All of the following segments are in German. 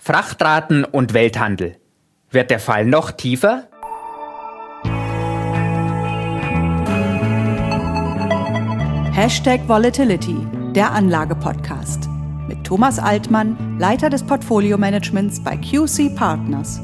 Frachtraten und Welthandel. Wird der Fall noch tiefer? #Volatility, der Anlage-Podcast. Mit Thomas Altmann, Leiter des Portfolio-Managements bei QC Partners.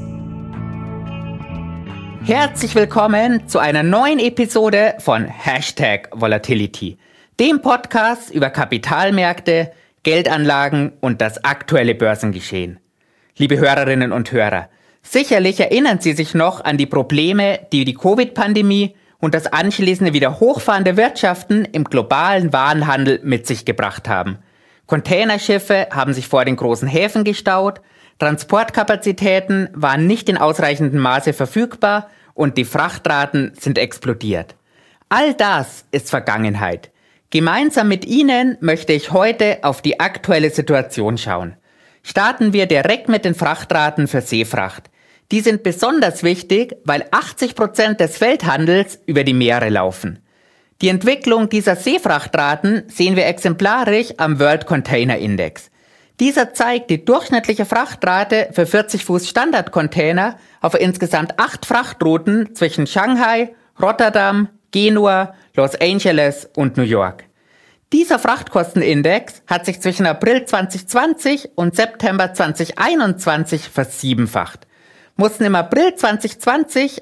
Herzlich willkommen zu einer neuen Episode von #Volatility, dem Podcast über Kapitalmärkte, Geldanlagen und das aktuelle Börsengeschehen. Liebe Hörerinnen und Hörer, sicherlich erinnern Sie sich noch an die Probleme, die die Covid-Pandemie und das anschließende wieder Hochfahren der Wirtschaften im globalen Warenhandel mit sich gebracht haben. Containerschiffe haben sich vor den großen Häfen gestaut, Transportkapazitäten waren nicht in ausreichendem Maße verfügbar und die Frachtraten sind explodiert. All das ist Vergangenheit. Gemeinsam mit Ihnen möchte ich heute auf die aktuelle Situation schauen. Starten wir direkt mit den Frachtraten für Seefracht. Die sind besonders wichtig, weil 80% des Welthandels über die Meere laufen. Die Entwicklung dieser Seefrachtraten sehen wir exemplarisch am World Container Index. Dieser zeigt die durchschnittliche Frachtrate für 40 Fuß Standardcontainer auf insgesamt 8 Frachtrouten zwischen Shanghai, Rotterdam, Genua, Los Angeles und New York. Dieser Frachtkostenindex hat sich zwischen April 2020 und September 2021 versiebenfacht. Mussten im April 2020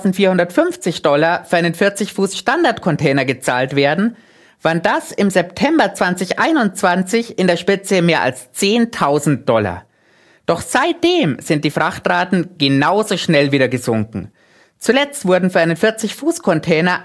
$1.450 für einen 40 Fuß Standardcontainer gezahlt werden, waren das im September 2021 in der Spitze mehr als $10.000. Doch seitdem sind die Frachtraten genauso schnell wieder gesunken. Zuletzt wurden für einen 40 Fuß Container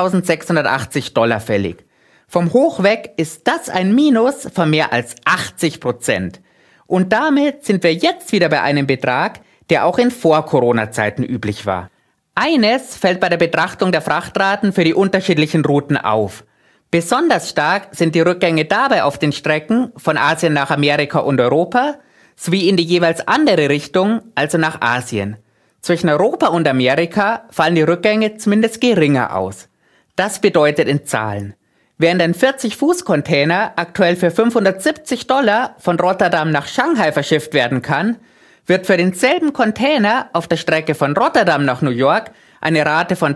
$1.680 fällig. Vom Hoch weg ist das ein Minus von mehr als 80%. Und damit sind wir jetzt wieder bei einem Betrag, der auch in Vor-Corona-Zeiten üblich war. Eines fällt bei der Betrachtung der Frachtraten für die unterschiedlichen Routen auf. Besonders stark sind die Rückgänge dabei auf den Strecken von Asien nach Amerika und Europa, sowie in die jeweils andere Richtung, also nach Asien. Zwischen Europa und Amerika fallen die Rückgänge zumindest geringer aus. Das bedeutet in Zahlen: Während ein 40-Fuß-Container aktuell für $570 von Rotterdam nach Shanghai verschifft werden kann, wird für denselben Container auf der Strecke von Rotterdam nach New York eine Rate von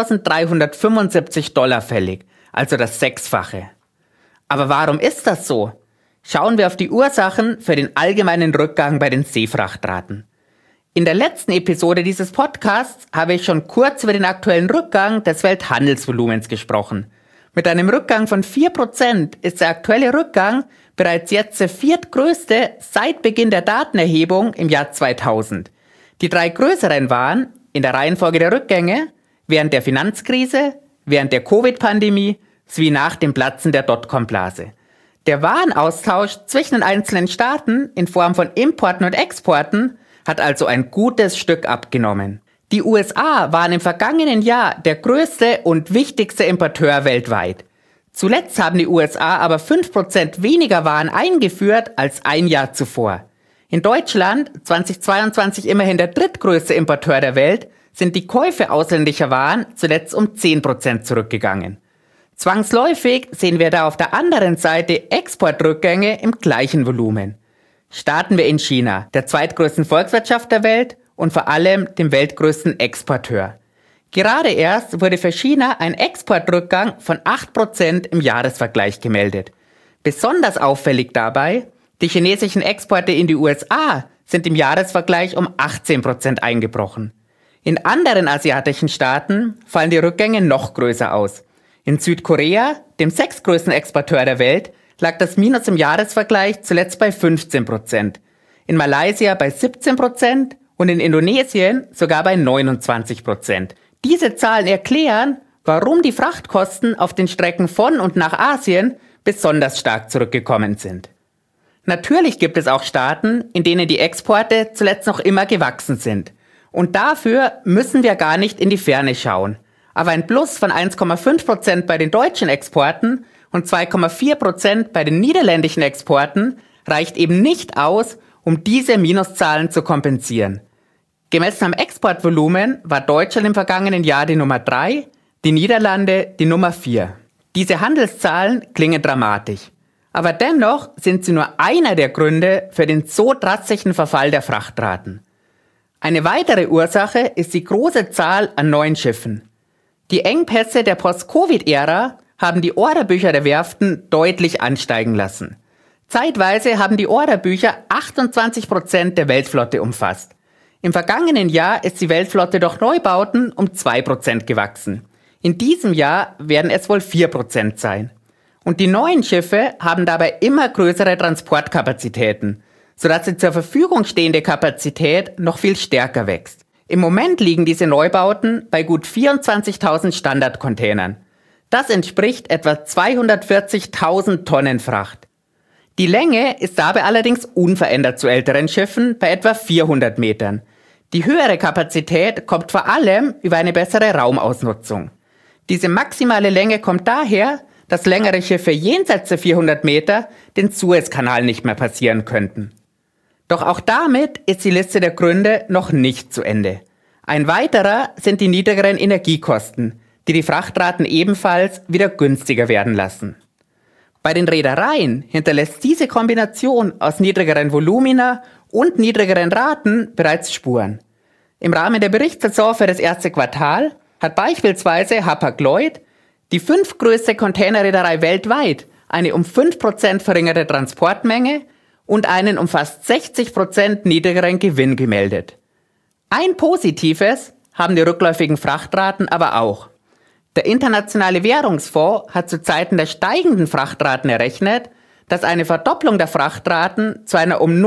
$3.375 fällig, also das Sechsfache. Aber warum ist das so? Schauen wir auf die Ursachen für den allgemeinen Rückgang bei den Seefrachtraten. In der letzten Episode dieses Podcasts habe ich schon kurz über den aktuellen Rückgang des Welthandelsvolumens gesprochen. Mit einem Rückgang von 4% ist der aktuelle Rückgang bereits jetzt der viertgrößte seit Beginn der Datenerhebung im Jahr 2000. Die 3 größeren waren, in der Reihenfolge der Rückgänge, während der Finanzkrise, während der Covid-Pandemie sowie nach dem Platzen der Dotcom-Blase. Der Warenaustausch zwischen den einzelnen Staaten in Form von Importen und Exporten hat also ein gutes Stück abgenommen. Die USA waren im vergangenen Jahr der größte und wichtigste Importeur weltweit. Zuletzt haben die USA aber 5% weniger Waren eingeführt als ein Jahr zuvor. In Deutschland, 2022 immerhin der drittgrößte Importeur der Welt, sind die Käufe ausländischer Waren zuletzt um 10% zurückgegangen. Zwangsläufig sehen wir da auf der anderen Seite Exportrückgänge im gleichen Volumen. Starten wir in China, der zweitgrößten Volkswirtschaft der Welt und vor allem dem weltgrößten Exporteur. Gerade erst wurde für China ein Exportrückgang von 8% im Jahresvergleich gemeldet. Besonders auffällig dabei: Die chinesischen Exporte in die USA sind im Jahresvergleich um 18% eingebrochen. In anderen asiatischen Staaten fallen die Rückgänge noch größer aus. In Südkorea, dem sechstgrößten Exporteur der Welt, lag das Minus im Jahresvergleich zuletzt bei 15%, in Malaysia bei 17% und in Indonesien sogar bei 29%. Diese Zahlen erklären, warum die Frachtkosten auf den Strecken von und nach Asien besonders stark zurückgekommen sind. Natürlich gibt es auch Staaten, in denen die Exporte zuletzt noch immer gewachsen sind. Und dafür müssen wir gar nicht in die Ferne schauen. Aber ein Plus von 1,5% bei den deutschen Exporten und 2,4% bei den niederländischen Exporten reicht eben nicht aus, um diese Minuszahlen zu kompensieren. Gemessen am Exportvolumen war Deutschland im vergangenen Jahr die Nummer 3, die Niederlande die Nummer 4. Diese Handelszahlen klingen dramatisch. Aber dennoch sind sie nur einer der Gründe für den so drastischen Verfall der Frachtraten. Eine weitere Ursache ist die große Zahl an neuen Schiffen. Die Engpässe der Post-Covid-Ära haben die Orderbücher der Werften deutlich ansteigen lassen. Zeitweise haben die Orderbücher 28% der Weltflotte umfasst. Im vergangenen Jahr ist die Weltflotte durch Neubauten um 2% gewachsen. In diesem Jahr werden es wohl 4% sein. Und die neuen Schiffe haben dabei immer größere Transportkapazitäten, sodass die zur Verfügung stehende Kapazität noch viel stärker wächst. Im Moment liegen diese Neubauten bei gut 24.000 Standardcontainern. Das entspricht etwa 240.000 Tonnen Fracht. Die Länge ist dabei allerdings unverändert zu älteren Schiffen bei etwa 400 Metern. Die höhere Kapazität kommt vor allem über eine bessere Raumausnutzung. Diese maximale Länge kommt daher, dass längere Schiffe jenseits der 400 Meter den Suezkanal nicht mehr passieren könnten. Doch auch damit ist die Liste der Gründe noch nicht zu Ende. Ein weiterer sind die niedrigeren Energiekosten, die die Frachtraten ebenfalls wieder günstiger werden lassen. Bei den Reedereien hinterlässt diese Kombination aus niedrigeren Volumina und niedrigeren Raten bereits Spuren. Im Rahmen der Berichtssaison für das erste Quartal hat beispielsweise Hapag-Lloyd, die 5. größte Containerreederei weltweit, eine um 5% verringerte Transportmenge und einen um fast 60% niedrigeren Gewinn gemeldet. Ein Positives haben die rückläufigen Frachtraten aber auch. Der Internationale Währungsfonds hat zu Zeiten der steigenden Frachtraten errechnet, dass eine Verdopplung der Frachtraten zu einer um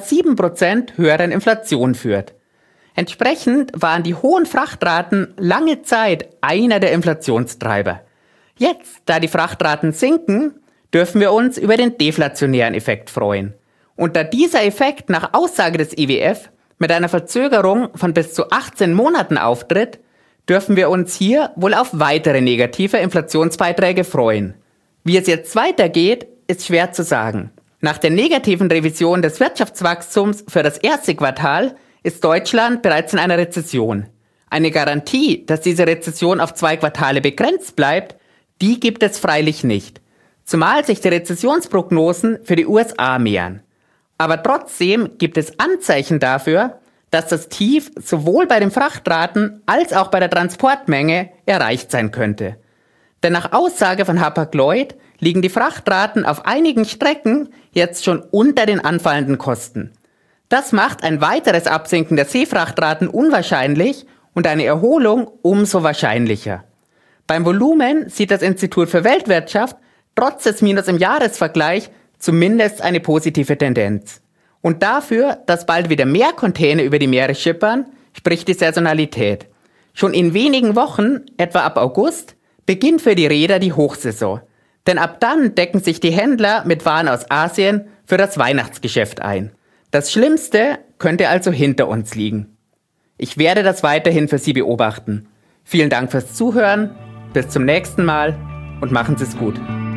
0,7% höheren Inflation führt. Entsprechend waren die hohen Frachtraten lange Zeit einer der Inflationstreiber. Jetzt, da die Frachtraten sinken, dürfen wir uns über den deflationären Effekt freuen. Und da dieser Effekt nach Aussage des IWF mit einer Verzögerung von bis zu 18 Monaten auftritt, dürfen wir uns hier wohl auf weitere negative Inflationsbeiträge freuen. Wie es jetzt weitergeht, ist schwer zu sagen. Nach der negativen Revision des Wirtschaftswachstums für das erste Quartal ist Deutschland bereits in einer Rezession. Eine Garantie, dass diese Rezession auf 2 Quartale begrenzt bleibt, die gibt es freilich nicht. Zumal sich die Rezessionsprognosen für die USA mehren. Aber trotzdem gibt es Anzeichen dafür, dass das Tief sowohl bei den Frachtraten als auch bei der Transportmenge erreicht sein könnte. Denn nach Aussage von Hapag-Lloyd liegen die Frachtraten auf einigen Strecken jetzt schon unter den anfallenden Kosten. Das macht ein weiteres Absinken der Seefrachtraten unwahrscheinlich und eine Erholung umso wahrscheinlicher. Beim Volumen sieht das Institut für Weltwirtschaft trotz des Minus im Jahresvergleich zumindest eine positive Tendenz. Und dafür, dass bald wieder mehr Container über die Meere schippern, spricht die Saisonalität. Schon in wenigen Wochen, etwa ab August, beginnt für die Reeder die Hochsaison. Denn ab dann decken sich die Händler mit Waren aus Asien für das Weihnachtsgeschäft ein. Das Schlimmste könnte also hinter uns liegen. Ich werde das weiterhin für Sie beobachten. Vielen Dank fürs Zuhören, bis zum nächsten Mal und machen Sie es gut.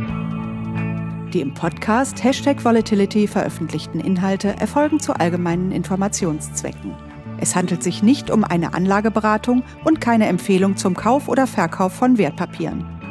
Die im Podcast #Volatility veröffentlichten Inhalte erfolgen zu allgemeinen Informationszwecken. Es handelt sich nicht um eine Anlageberatung und keine Empfehlung zum Kauf oder Verkauf von Wertpapieren.